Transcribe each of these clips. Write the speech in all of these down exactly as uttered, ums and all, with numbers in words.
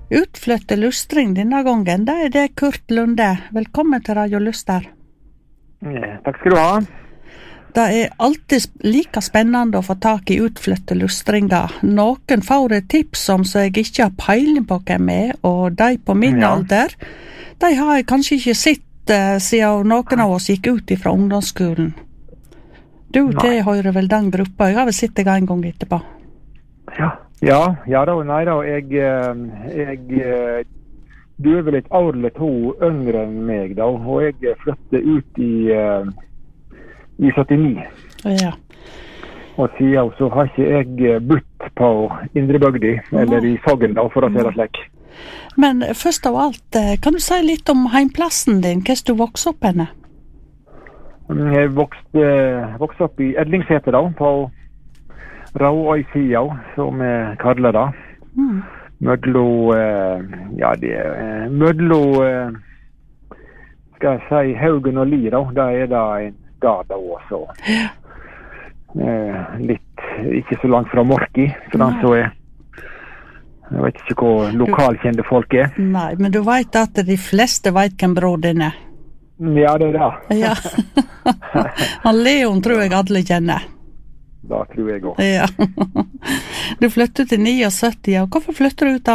Utflytte lustring denne gangen, det er det Kurt Lunde. Velkommen til Radio Luster. Ja, takk skal du ha. Det er alltid like spennende å få tak i utflytte lustringer. Noen får et tips om så jeg ikke har peiling på hvem er, og de på min ja. alder, de har jeg kanskje ikke sett uh, siden noen av oss gikk ut fra ungdomsskolen. Du tilhører vel den gruppa, jeg har vel sett deg en gang etterpå. Ja. Ja, ja da, nei da, jeg, jeg, du er vel et år eller to yngre enn meg da, og jeg flyttet ut i, i syttini. Ja. Og siden så har ikke jeg budt på Indrebygdi, eller i Sogn da, for å si det slik. Men først av alt, kan du si litt om heimplassen din, hvordan du vokste opp henne? Jeg vokste, vokste opp i Edlingsæter da, på Rauøy-sida, som jeg kaller det. Mm. Mødlo, eh, ja, det er Mødlo, eh, skal jeg si, Haugen og Li, da. Da er det en gard da også. Ja. Eh, litt, ikke så langt fra Morki, for den så er. Jeg vet ikke hvor lokalkjente folk er. Nei, men du vet at de fleste vet hvem bror din er. Ja, det er det. Ja. Han Leon tror jeg alle kjenner. Da tror jeg også. Ja. Du flyttet til syttini, og hvorfor flyttet du ut da?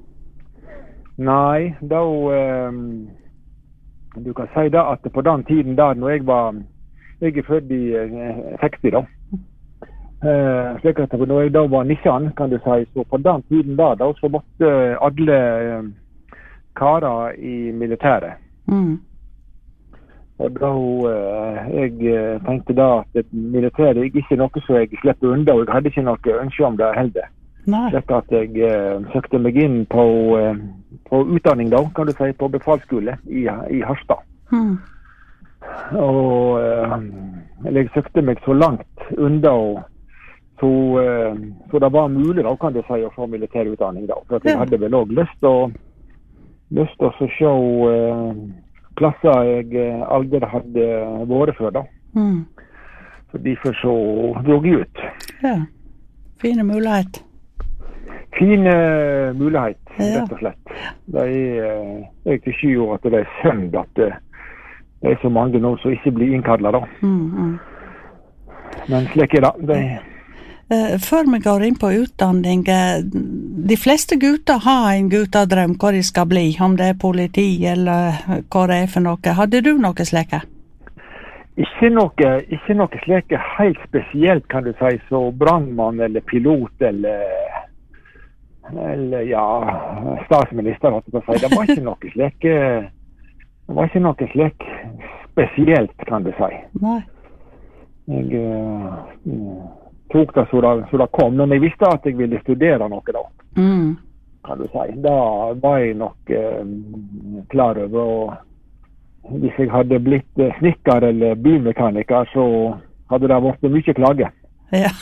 Nei, da um, du kan si da at på den tiden da, når jeg var, jeg er født i uh, seksti da, uh, slik at når jeg da var nitton, kan du si, så på den tiden da, da så måtte alle uh, karer i militæret. Mm. Og da uh, jeg uh, tenkte da at militæret er ikke noe så jeg slipper unna, og jeg hadde ikke noe ønske om det heller. Slik at jeg uh, søkte meg inn på, uh, på utdanning da, kan du si, på befalsskole i, i Harstad. Mm. Og uh, jeg søkte meg så langt unna, så, uh, så det var mulig da, kan du si, å få militærutdanning da. For jeg hadde vel også lyst å lyst til å se uh, plasser jeg aldri hadde vært før da. Mm. Så derfor så drog jeg ut. Ja, fine mulighet. Fine mulighet, ja. Rett og slett. Det er, jeg til sju år at det er synd at det er så mange nå som ikke blir innkallet da. Mm, mm. Men slik er det. det er Før vi går inn på utdanning, de fleste gutter har en guttadrøm hva de skal bli, om det er politi eller hva det er for noe. Hadde du noe slike? Ikke noe, ikke noe slike helt spesielt, kan du si, så brandmann eller pilot eller, eller ja, statsminister, hadde jeg på å si. Det var ikke noe slike, det var ikke noe slike spesielt, kan du si. Nei. Jeg... Uh, tok det så det, så det kom, men jeg visste at jeg ville studere noe da, mm. kan du si. Da var jeg nok eh, klar over, og hvis jeg hadde blitt eh, snikker eller bilmekaniker, så hadde det vært mye klage. Ja.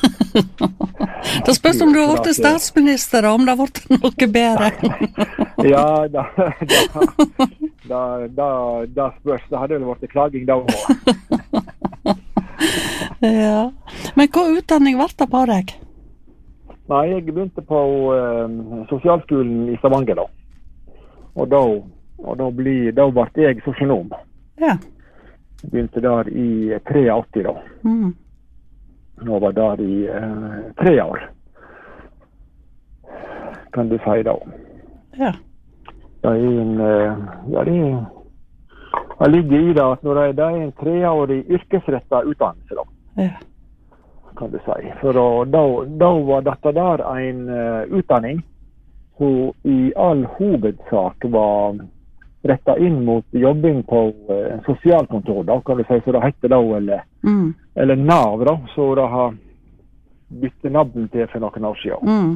Da spørs om du har vært statsminister, om det har vært noe bedre. Ja, da, da, da, da, da spørs, da hadde det vært klaging da også. Ja, men hva utdanning var det på deg? Nei, jeg begynte på uh, sosialskolen i Stavanger da. Og da, og da, ble, da ble jeg sosionom. Ja. Jeg begynte der i åttitre da. Mm. Nå var der i uh, tre år. Kan du si da. Ja. Det er en, uh, ja, det er det ligger i det at når det er en treårig yrkesrettet utdannelse da. Ja. Kan du si. For å, da, da var dette der en uh, utdanning som i all hovedsak var rettet inn mot jobbing på uh, sosialkontor da, kan du si, så det heter da, eller, mm. eller Nav da, så det har byttet navn til for noen år siden. Mm.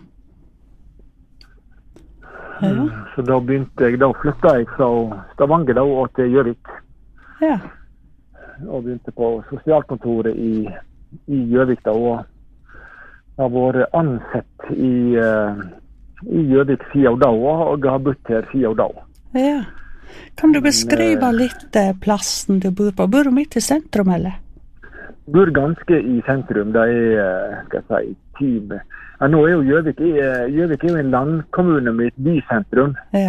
Ja. Så da begynte jeg, da flyttet jeg fra Stavanger da, og til Gjøvik. Ja. Og begynte på sosialkontoret i, i Gjøvik da, og har vært ansett i, uh, i Gjøvik siden da, og har bodd her siden da. Ja. Kan du beskrive Men, litt uh, plassen du bor på? Bor du midt i sentrum, eller? bor ganske i sentrum. Det er, skal jeg si, team. Ja, nå er jo Gjøvik, Gjøvik er jo en landkommune med et bysentrum. Ja.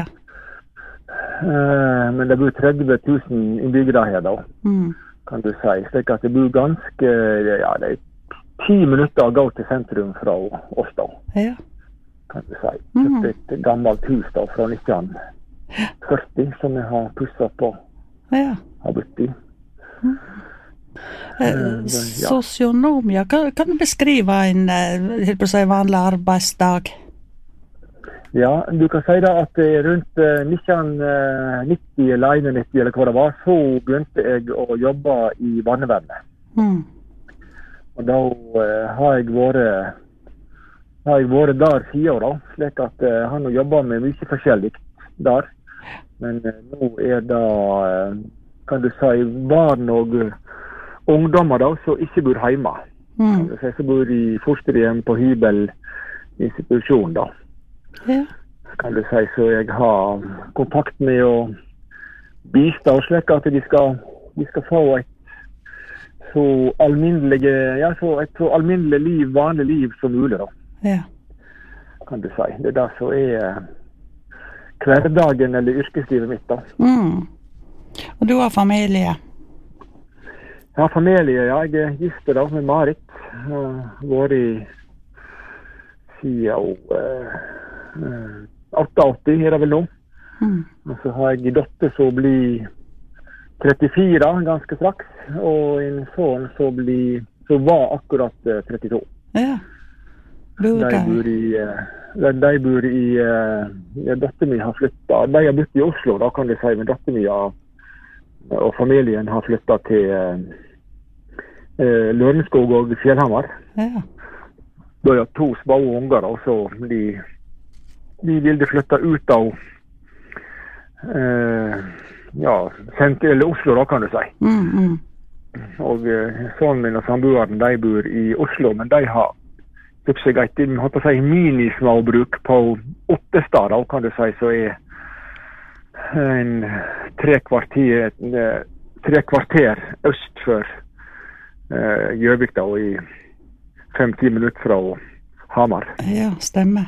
Uh, men det bor tretti tusen innbyggere her da, mm. kan du si. Slik at det bor ganske, ja, det er ti minutter å gå til sentrum fra oss da. Ja. Kan du si. Mm. Det er et gammelt hus da, fra nitten førti, som jeg har pusset på. Ja. Har bodd i. Mm. Uh, ja. Sosionom, ja. Kan, kan du beskrive en, helt på å si, vanlig arbeidsdag? Ja, du kan si da at rundt nitten nitti eller nitti eller hva det var, så begynte jeg å jobbe i barnevernet. Mm. Og da uh, har jeg vært har jeg vært der fire år da, slik at uh, jeg har jobbet med mye forskjellig der. Men uh, nå er det, uh, kan du si, barn og ungdommer da, som ikke bor hjemme. Mm. Kan du si, som bor i fosterhjem, på hybel, institusjon da. Ja. Kan du si, så jeg har kontakt med å bistå slik at de skal, de skal få et så alminnelig, ja, så et så alminnelig liv, vanlig liv som mulig da. Ja. Kan du si. Det er det som er hverdagen eller yrkeslivet mitt da. Mm. Og du har familie? Jeg har familie, ja. Jeg er gift da med Marit. Jeg har vært i siden uh, uh, åttiåtte er det vel nå. Mm. Og så har jeg en dotter som blir trettifire ganske straks, og en sønn som blir, som var akkurat uh, trettito. Ja. De bor i, uh, de bor i, uh, ja, dotter min har flyttet, de har bodd i Oslo, da kan du si, men dotter min har, og familien har flyttet til uh, uh, Lørenskog og Fjellhamar. Ja. Da er det to små unger, og så de, de ville flytte ut av uh, ja, sent, eller Oslo da, kan du si. Mm, mm. Og uh, sønnen min og samboeren, de bor i Oslo, men de har kjøpt seg et, jeg håper å si, minismåbruk på Ottestad, da, kan du si, så er en tre kvarter, tre kvarter øst for uh, Gjøvik da, og i fem-ti minutter fra Hamar. Ja, stemmer.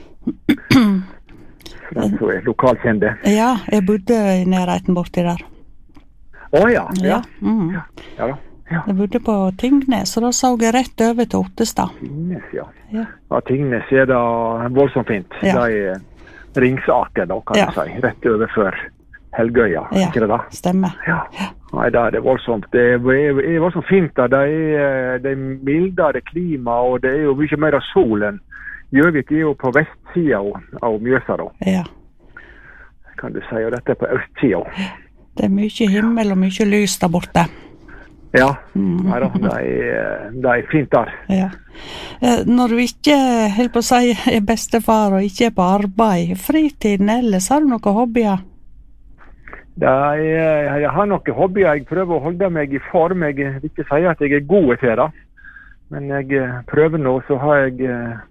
Så er lokalkjente. Ja, jeg bodde i nærheten borti der. Å ja, ja. Ja, mm. ja, ja da. Ja. Jeg bodde på Tingnes, så da så jeg rett over til Ottestad. Tingnes, ja. Ja, ja Tingnes er da voldsomt fint. Ja. Det er Ringsaker da, kan ja. du si. Rett over for Helgøya, ja. Ikke det da? Stemmer. Ja. Nei, det er voldsomt. Det er, er voldsomt fint da. Det er, det er mildere klima, og det er jo mye mer av solen. Gjøvik er jo på vestsiden av, av Mjøsa da. Ja. Kan du si, og dette er på østsiden. Det er mye himmel og mye lys der borte. Ja, mm. Nei, da, det, er, det er fint der. Ja. Når du ikke, helt på å si, er bestefar og ikke er på arbeid, fritiden ellers, har du noen hobbyer? Det er, jeg har noen hobbyer. Jeg prøver å holde meg i form. Jeg vil ikke si at jeg er god til det, men jeg prøver nå, så har jeg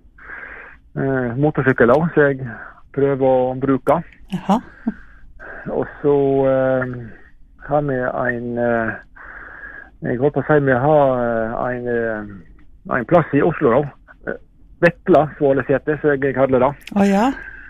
eh, motorsykkel da, så jeg prøver å bruke. Jaha. Og så eh, har vi en... Eh, Jeg håper å si vi har en, en plass i Oslo da. Vetla, Svålesete, så jeg kaller det. Å ja?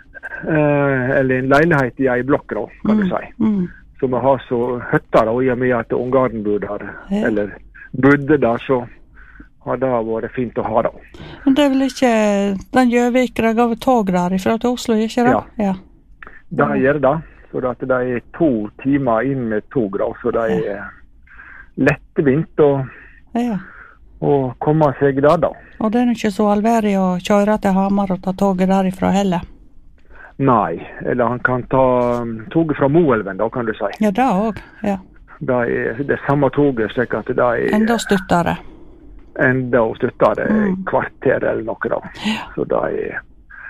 Eh, eller en leilighet i en blokk da, kan mm, du si. Mm. Så vi har så høtter da, i og med at ungaren bor der, ja. Eller bodde der, så har det vært fint å ha da. Men det er vel ikke den Gjøvik, det gav tog der ifra til Oslo, ikke det? Ja, ja. Det gjør det. Så det er to timer inn med tog da, så det er... Ja. Lettvint å, ja. å komme seg der da. Og det er ikke så alvorlig å kjøre til Hamar og ta toget derifra heller? Nei, eller han kan ta toget fra Moelven da, kan du si. Ja, det også, ja. Det er det samme toget, slik at det er... Enda stuttere. Enda stuttere, mm. kvarter eller noe da. Ja. Så det er,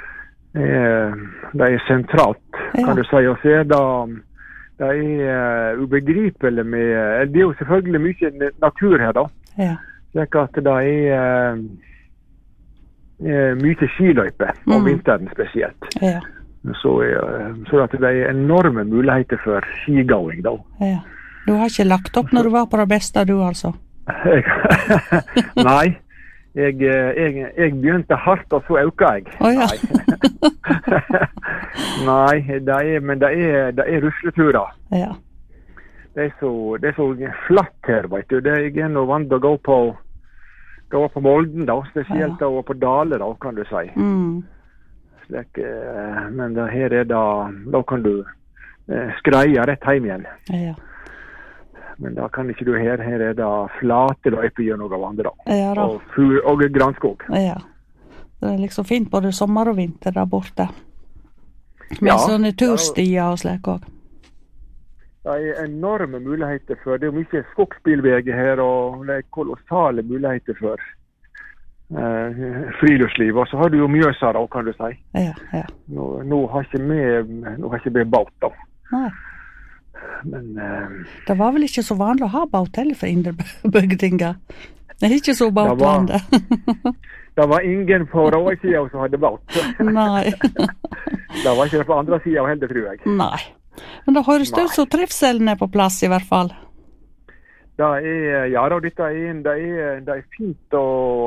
er, det er sentralt, ja. Kan du si. Og så er det... Det er uh, ubegripelig med... Det er jo selvfølgelig mye natur her da. Ja. Slik at det er uh, mye skiløype, mm. om vinteren spesielt. Ja. Så, uh, så at det er enorme muligheter for skigåing da. Ja. Du har ikke lagt opp når du var på det beste, du altså? Nei, jeg, jeg, jeg begynte hardt, og så økte jeg. Oh, ja. Nei, det er, men det er, det er rusleturer. Ja. Det er så, det er så flatt her, vet du. Det er jeg nå vant til å gå på, gå på Molden, da. Spesielt ja. Over på Dale, da, kan du si. Mm. Slik, men det, her er da, da kan du eh, skreie rett hjem igjen. Ja. Men da kan ikke du her. Her er det flate løyper gjennom av andre. Ja, da. Og, fur, og granskog. Ja. Det er liksom fint både sommer og vinter der borte. Med ja, sånne turstier og slik også. Det er enorme muligheter for. Det er mye skogsbilveger her, og det er kolossale muligheter for eh, friluftsliv. Og så har du jo Mjøsa da, kan du si. Ja, ja. Nå, nå har ikke vi, nå har ikke vi båt da. Nei. Men uh, det var vel ikke så vanlig å ha båt heller for indrebygdinger. Det er ikke så båtvanlig. Det var ingen på Råøy-siden som hadde båt. Nei. Det var ikke det på andre siden heller, tror jeg. Nei. Men det høres ut som trivselen er på plass i hvert fall. Det er, ja da, dette er, det er, det er fint å,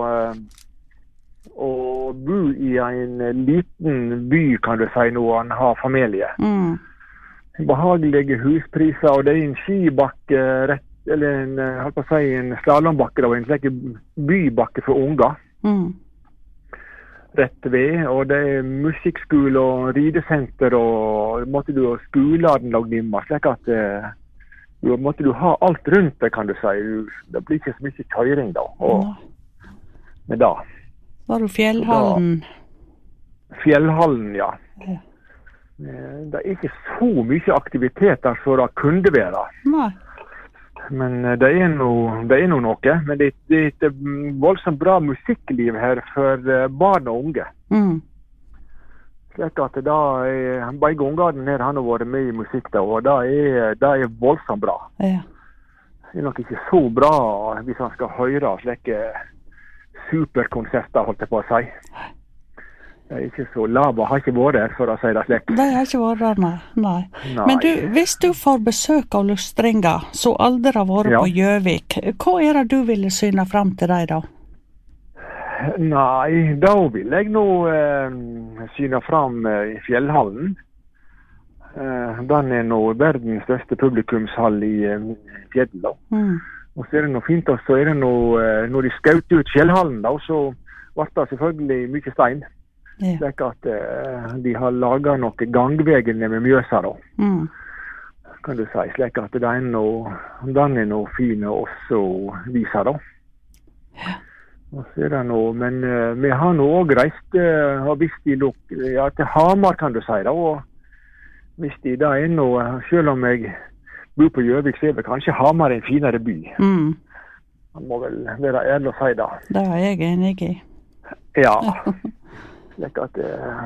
å bo i en liten by, kan du si, når man har familie. Mm. Behagelige huspriser, og det er en skibakke, rett, eller en, holdt på å si, en slalombakke, og en slik bybakke for unger. Mm. Rett ved, og det er musikkskole og ridesenter, og måtte du ha skolen og dimmer, slik at du måtte du ha alt rundt det, kan du si. Det blir ikke så mye kjøring da. Og, mm. Men da. Var du Fjellhallen? Da, Fjellhallen, ja. Ja. Det er ikke så mye aktivitet der for det kunne være. Nei. Men det er noe, det er noe noe. Men det, det er et voldsomt bra musikkliv her for barn og unge. Mm. Slik at da er, begge ungene her har vært med i musikk da, og det er, det er voldsomt bra. Ja. Det er nok ikke så bra hvis man skal høre slike superkonserter, holdt jeg på å si. Det er ikke så lava, har ikke vært der, for å si det slik. Det har ikke vært der, nei. nei. nei. Men du, hvis du får besøk av lustringer, så aldri har vært ja. På Gjøvik, hva er det du ville syne fram til deg da? Nei, da vil jeg nå eh, syne fram eh, i Fjellhallen. Eh, den er nå verdens største publikumshall i eh, Fjellet. Mm. Og så er det noe fint, og så er det noe, eh, når de skjøt ut Fjellhallen da, så ble det selvfølgelig mye stein. Ja. Slik at uh, de har laget noen gangveger med Mjøsa da. Mm. Kan du si, slik at det er noe, den er noe fin å også vise da. Ja. Og så er det noe, men uh, vi har nå også reist, uh, og hvis de luk, ja, til Hamar kan du si da, og hvis de da er noe, selv om jeg bor på Gjøvik, så er det kanskje Hamar en finere by. Mm. Man må vel være ærlig å si da. Det er jeg enig i. Ja. Slik at uh,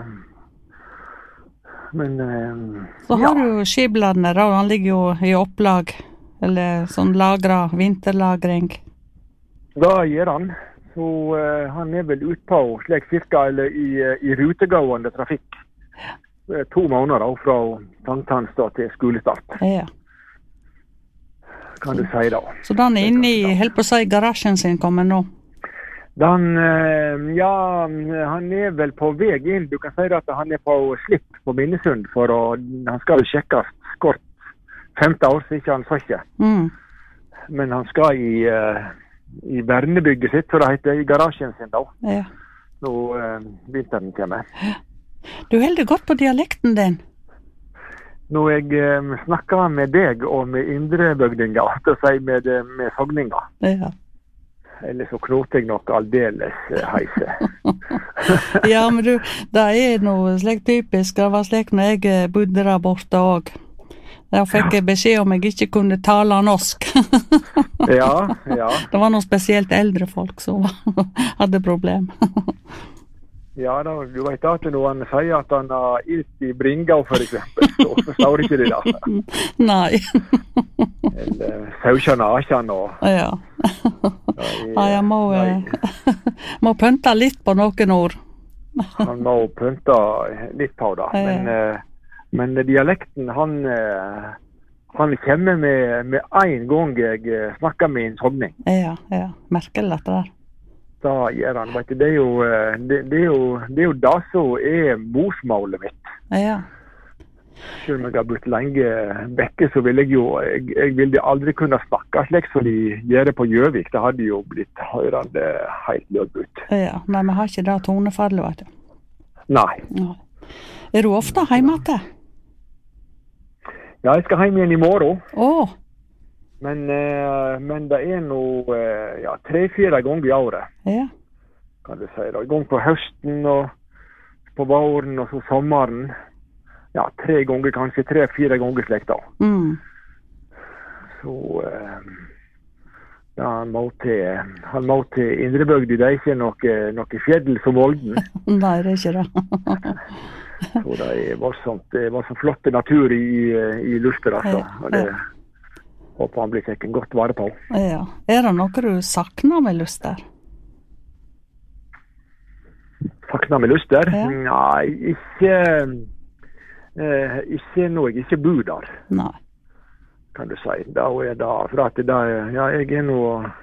men uh, så har ja. du skibladene da, han ligger jo i opplag eller sånn lagra, vinterlagring. Da gjør han så uh, han er vel ut på slik cirka eller i, i rutegående trafikk uh, to måneder da, fra Sankthansdag til skolestart. Ja. Kan du si da. Så den er inne i, helt på å si, garasjen sin kommer nå? Den, ja, han er vel på vei inn. Du kan si at han er på slipp på Minnesund, for å, han skal vel sjekkes kort femte år, så ikke han så ikke. Mm. Men han skal i, i vernebygget sitt, så det heter, i garasjen sin da. Ja. Nå uh, vinteren kommer. Du holder godt på dialekten din. Når jeg um, snakker med deg og med indrebygdinger, så sier jeg med, med sogninger. Ja. Eller så knoter jeg nok aldeles heise. Ja, men du, det er noe slik typisk. Det var slik når jeg bodde der borte også. Da fikk jeg beskjed om jeg ikke kunne tale norsk. Ja, ja. Det var noen spesielt eldre folk som hadde problem. Ja, da, du vet at når han sier at han har ilt i Bringau, for eksempel, så forstår ikke det da. Nei. Eller saukjane akjan og... Ja. Ja, jeg må, må pynte litt på noen ord. Han må pynte litt på det, ja. men, men dialekten, han, han kommer med, med en gang jeg snakker med en sogning. Ja, ja. Merkelig dette der. Da gjør han, vet du. Det er jo det, det, er jo, det er jo det som er morsmålet mitt. Ja. Selv om jeg har bodd lenge vekke, så vil jeg jo, jeg, jeg ville aldri kunne snakke slik som de gjør det på Gjøvik. Det hadde jo blitt hørende helt løp ut. Ja, nei, vi har ikke det tonefallet, vet du. Nei. Ja. Er du ofte hjemme til? Ja, jeg skal hjem igjen i morgen. Åh. Men, eh, men det er nå eh, ja, tre-fire ganger i året. Ja. Kan du si da. En gang på høsten og på våren og så sommeren. Ja, tre ganger, kanskje tre-fire ganger slik da. Mm. Så eh, ja, han må til, han må til Indrebygdi. Det er ikke noe, noe fjell som Volden. Nei, det er ikke det. Så det er voldsomt, det er voldsomt flotte natur i, i Luster, altså. Ja, Og det ja. håper han blir tatt godt vare på. Ja. Er det noe du savner med Luster? Savner med Luster? Ja. Nei, ikke, eh, ikke når jeg ikke bor der, Nei. kan du si. Da er det, for at det, ja, jeg er nå,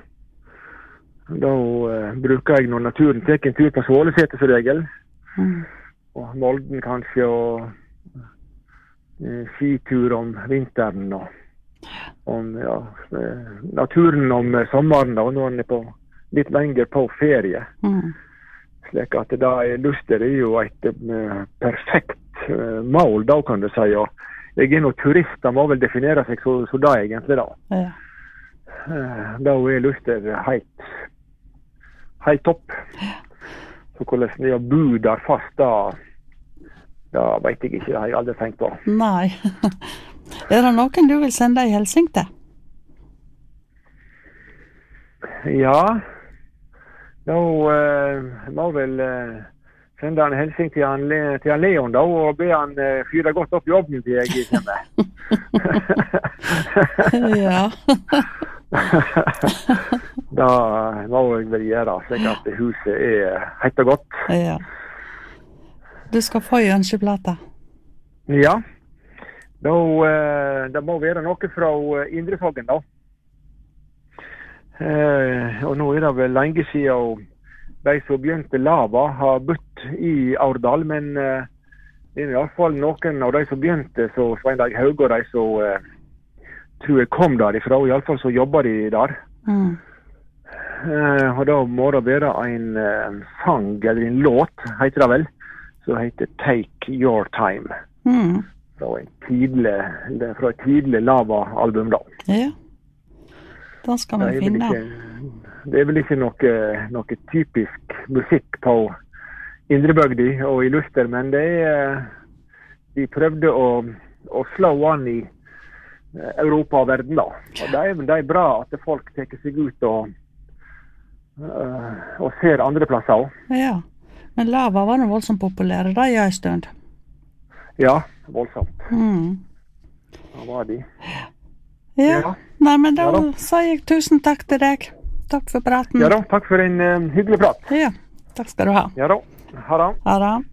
da eh, bruker jeg når naturen tar en tur på Svålesetet som regel. Mm. Og Molden kanskje, og eh, skitur om vinteren, og om, ja, eh, naturen om eh, sommeren, da, og når han er på, litt lenger på ferie. Mm. Slik at da er Luster er jo et eh, perfekt eh, mål, da kan du si, og jeg er noe turist, da må vel definere seg så, så da egentlig da. Ja. Eh, da er Luster helt, helt topp. Så hvordan det er å bo der fast, da, da vet jeg ikke, det har jeg aldri tenkt på. Nei. Er det noen du vil sende en hilsing til? Ja, da eh, må vel eh, sende en hilsing til han, Le- til han Leon da, og be han eh, fyre godt opp jobben til jeg kommer. Ja. Da må jeg vel gjøre, slik at huset er hett og godt. Ja. Du skal få en ønskeplate. Ja, da, eh, det må være noe fra eh, Indresoggen da. Eh, og nå er det vel lenge siden de som begynte Lava har bodd i Aurdal, men eh, det er i hvert fall noen av de som begynte, så Svein Dag Haug og de som eh, tror jeg kom derifra, og i alle fall så jobber de der. Mm. Eh, og da må det være en eh, sang, eller en låt, heter det vel, som heter Take Your Time. Mm. Fra en tidlig, det er fra et tidlig Lava-album da. Ja. Da skal Det vi er vel finne. ikke, det er vel ikke noe, noe typisk musikk på Indrebygdi og i Luster, men det er, de prøvde å, å slå an i Europa og verden da. Og det er, det er bra at folk teker seg ut og, uh, og ser andre plasser også. Ja. Men Lava var noe voldsomt populære, det er en stund. Ja, voldsomt. Mm. Da var de. Ja. Ja. Nei, men da Ja da. sier jeg tusen takk til deg. Takk for praten. Ja da, takk for en uh, hyggelig prat. Ja, takk skal du ha. Ja da, ha det. Ha det.